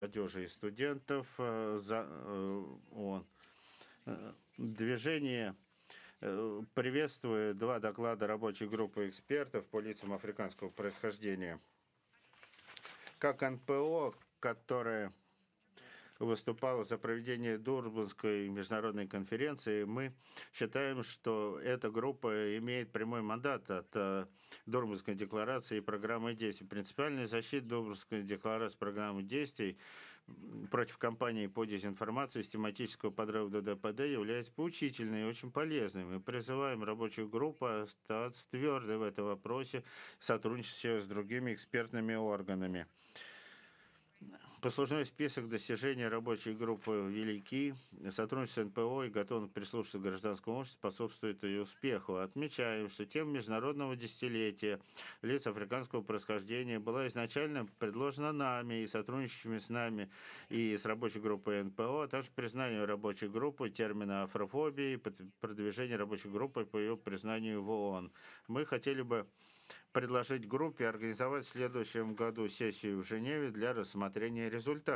молодежи и студентов ООН. Движение приветствует два доклада рабочей группы экспертов по лицам африканского происхождения. Как НПО, которое выступало за проведение Дурбанской международной конференции, мы считаем, что эта группа имеет прямой мандат от Дурбанской декларации и программы действий. Принципиальная защита Дурбанской декларации и программы действий против кампании по дезинформации систематического подрыва ДДПД является поучительной и очень полезной. Мы призываем рабочую группу остаться твердой в этом вопросе, сотрудничая с другими экспертными органами. Послужной список достижений рабочей группы велики. Сотрудничество НПО и готовность прислушаться к гражданскому обществу способствует ее успеху. Отмечаем, что тема международного десятилетия лиц африканского происхождения была изначально предложена нами и сотрудничающими с нами и с рабочей группой НПО, а также признание рабочей группы термина афрофобии и продвижение рабочей группы по ее признанию в ООН. Мы хотели бы предложить группе организовать в следующем году сессию в Женеве для рассмотрения результатов.